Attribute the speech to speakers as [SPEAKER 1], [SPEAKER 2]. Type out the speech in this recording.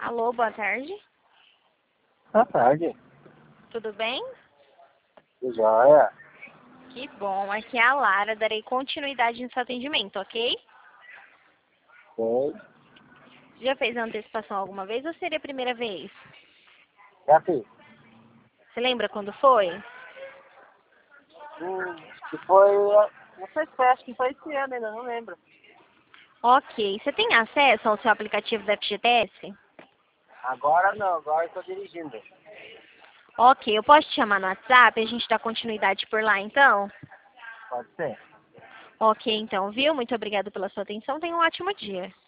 [SPEAKER 1] Alô, boa tarde.
[SPEAKER 2] Boa tarde.
[SPEAKER 1] Tudo bem?
[SPEAKER 2] Joia.
[SPEAKER 1] Que bom. Aqui é a Lara. Darei continuidade no seu atendimento, ok?
[SPEAKER 2] Sei.
[SPEAKER 1] Já fez a antecipação alguma vez ou seria a primeira vez?
[SPEAKER 2] Já fiz.
[SPEAKER 1] Você lembra quando foi?
[SPEAKER 2] Que foi... Não sei se foi, acho que foi esse ano ainda, não lembro.
[SPEAKER 1] Ok. Você tem acesso ao seu aplicativo da FGTS?
[SPEAKER 2] Agora não, agora eu estou dirigindo.
[SPEAKER 1] Ok. Eu posso te chamar no WhatsApp e a gente dá continuidade por lá, então?
[SPEAKER 2] Pode ser.
[SPEAKER 1] Ok, então, viu? Muito obrigada pela sua atenção. Tenha um ótimo dia.